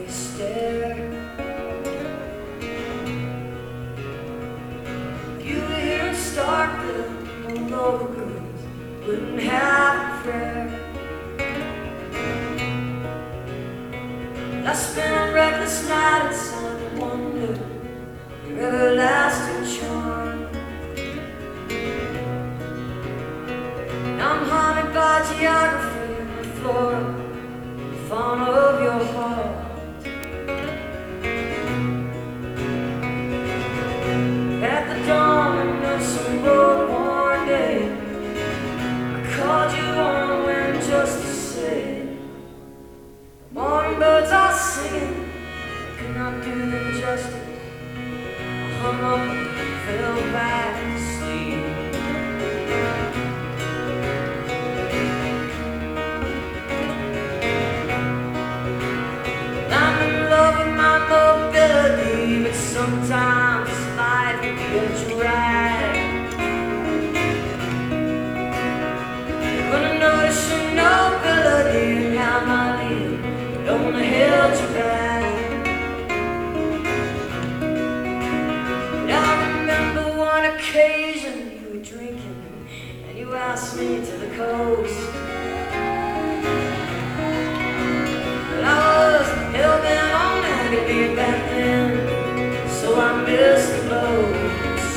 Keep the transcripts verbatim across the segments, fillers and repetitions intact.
you stare. If you were here in Starkville, all local girls wouldn't have a prayer. I spent a reckless night inside the wonder of your everlasting charm. Now I'm haunted by geography and the flora, the fauna of your heart. At the dawn of some road-worn day, I called you on a whim just to say, morning birds are singing, I could not do them justice. I hung up and fell back to sleep. I'm in love with my mobility, but sometimes life gets right. You're gonna notice your nobility and how my lead don't held you back. But I remember one occasion you were drinking and you asked me to the coast. But I was hell-bent on Agape back then, so I missed the boats.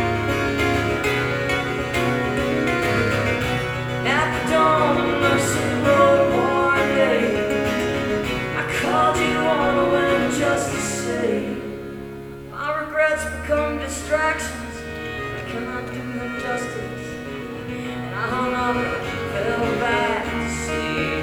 At the dawn of Mercy Road one day, I called you on a whim just to say, my regrets become distractions, I cannot do them justice. And I hung up and fell back to sleep.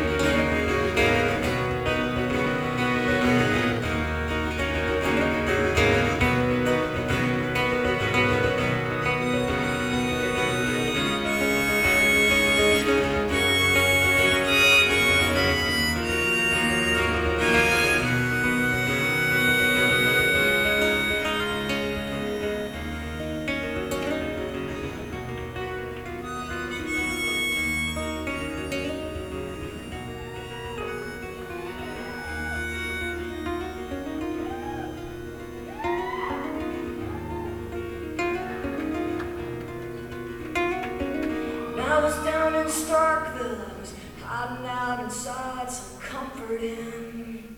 I was down in Starkville, I was hiding out inside some comfort inn.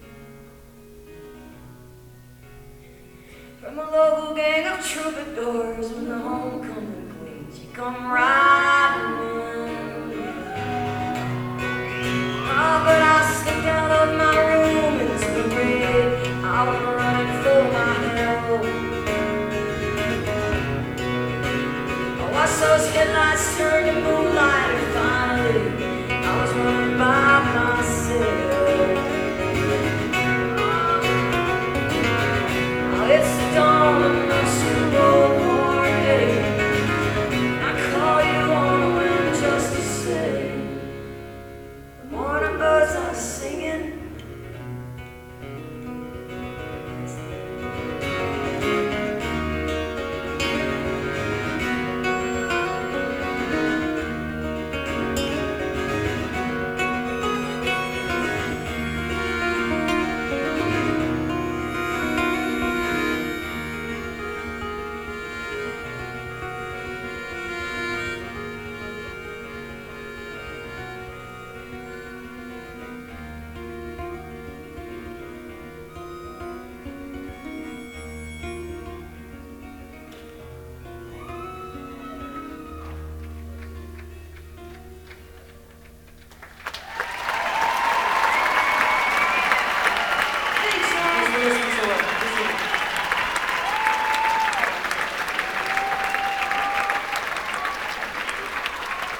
From a local gang of troubadours and the homecoming queens, you come riding in. Oh, but I slipped out of my room into the rain, I was running for my hell. I saw those headlights turn to moonlight, and finally I was running by myself. Oh, it's the dawn of Mercy Road one day, I call you on a whim just to say, the morning birds are singing.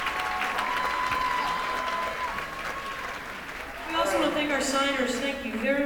Our signers, thank you very